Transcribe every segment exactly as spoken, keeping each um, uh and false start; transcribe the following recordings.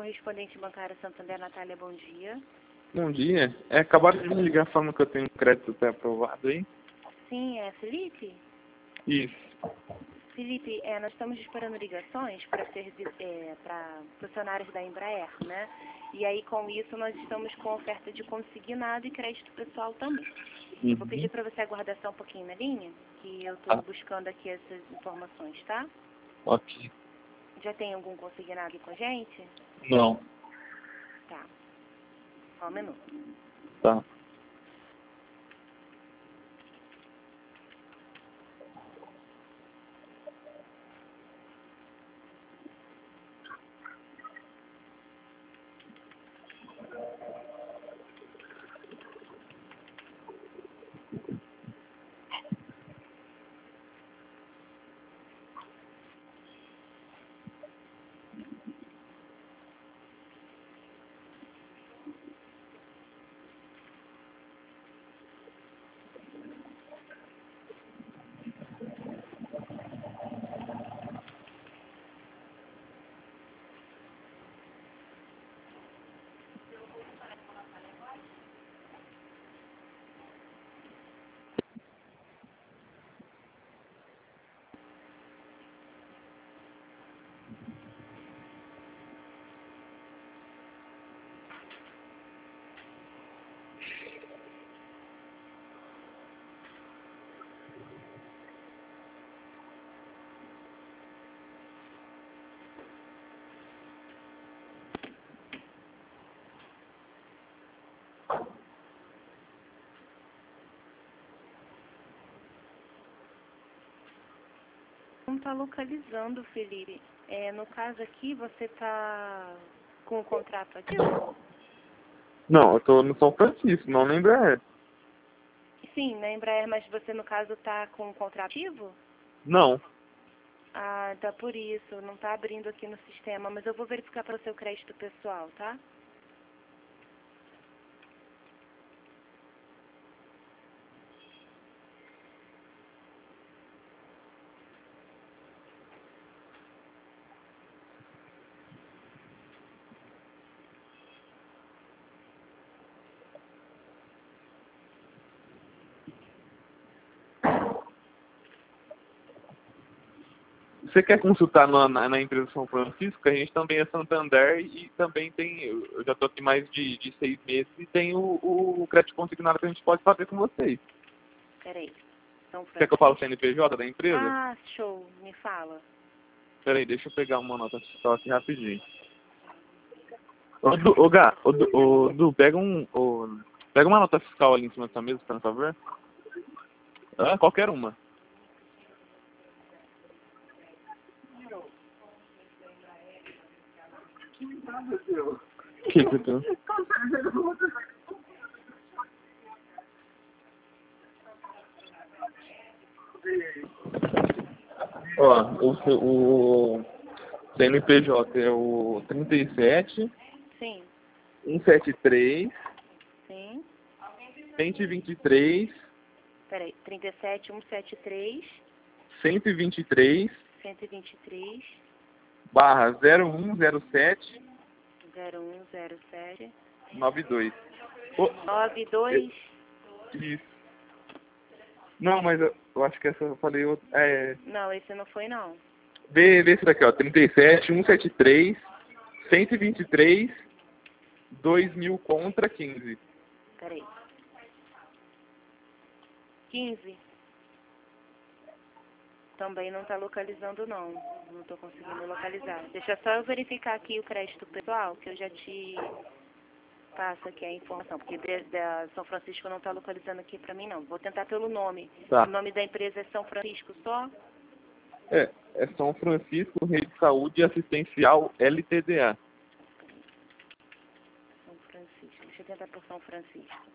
correspondente bancária Santander, Natália, bom dia. Bom dia. É, acabaram de me ligar falando que eu tenho um crédito até aprovado aí. Sim, é Felipe? Isso. Felipe, é, nós estamos esperando ligações para é, para funcionários da Embraer, né? E aí, com isso, nós estamos com oferta de consignado e crédito pessoal também. Uhum. Eu vou pedir para você aguardar só um pouquinho na linha, que eu estou Ah. buscando aqui essas informações, tá? Ok. Já tem algum consignado aqui com a gente? Não. Tá. Só um minuto. Tá. Não está localizando, Felipe. É, no caso aqui, você está com o contrato ativo? Não, eu tô no São Francisco, não lembro é. Sim, na Embraer, mas você, no caso, está com o contrato ativo? Não. Ah, tá por isso. Não está abrindo aqui no sistema, mas eu vou verificar para o seu crédito pessoal, tá? Você quer consultar na, na, na empresa São Francisco? Que a gente também é Santander e também tem, eu eu já tô aqui mais de, de seis meses e tem o, o crédito consignado que a gente pode fazer com vocês. Peraí. São Francisco. Quer que eu fale o C N P J da empresa? Ah, show. Me fala. Peraí, deixa eu pegar uma nota fiscal aqui rapidinho. Ô, Du, ô, Gá, ô, Du, ô, Du, pega um, ô, pega uma nota fiscal ali em cima dessa mesa, por favor. Ah, qualquer uma. O que que tu? Ó, o, seu- o C N P J é o trinta e sete, Sim. cento e setenta e três, Sim. cento e vinte e três, Peraí. trinta e sete, cento e setenta e três, cento e vinte e três, cento e vinte e três, barra zero um zero sete, zero um zero sete, nove dois. Ô, nove dois. isso. Não, mas eu, eu acho que essa eu falei outra. É, Não, esse não foi, não. vê, vê esse daqui, ó. trinta e sete, cento e setenta e três, cento e vinte e três, dois mil contra quinze. Peraí. quinze. Também não está localizando, não. Não estou conseguindo localizar. Deixa só eu verificar aqui o crédito pessoal, que eu já te passo aqui a informação. Porque desde a São Francisco não está localizando aqui para mim, não. Vou tentar pelo nome. Tá. O nome da empresa é São Francisco só? É, é São Francisco Rede de Saúde Assistencial L T D A. São Francisco. Deixa eu tentar por São Francisco.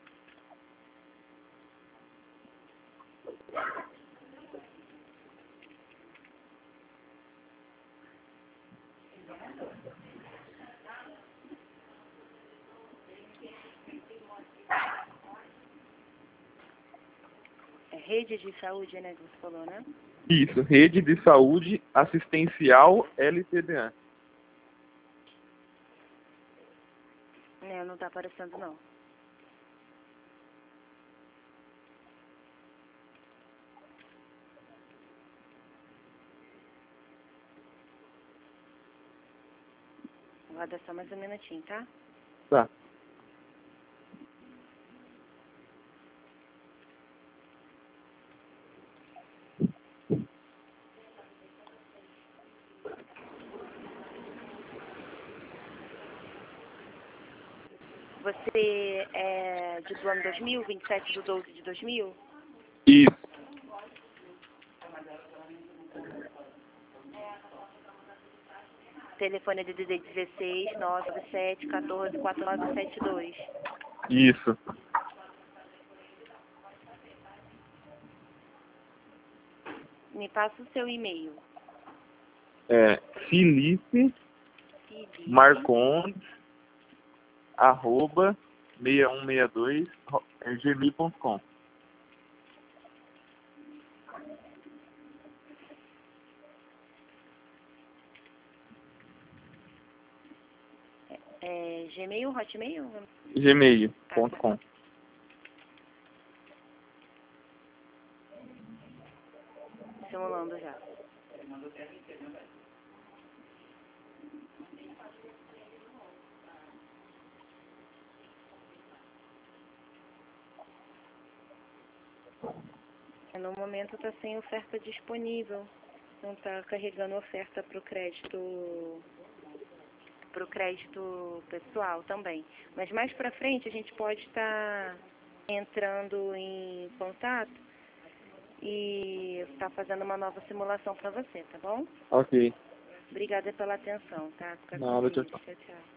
É rede de saúde, né, que você falou, né? Isso, Rede de Saúde Assistencial L T D A. Não tá aparecendo, não. Vou dar só mais um minutinho, tá? Tá. Você é de do ano dois mil, vinte e sete de doze de dois mil? Isso. Telefone é D D D dezesseis, nove sete, um quatro, quatro nove sete dois. Isso. Me passa o seu e-mail. É Felipe Felipe. Marcondes, arroba seis um seis dois, gmail ponto com. É, Gmail, Hotmail? gmail ponto com. Simulando já. No momento está sem oferta disponível. Não está carregando oferta para o crédito, para o crédito pessoal também. Mas mais para frente a gente pode estar entrando em contato e estar fazendo uma nova simulação para você, tá bom? Ok. Obrigada pela atenção, tá? Fica com Nada, tchau, Deus. tchau. Tchau, tchau.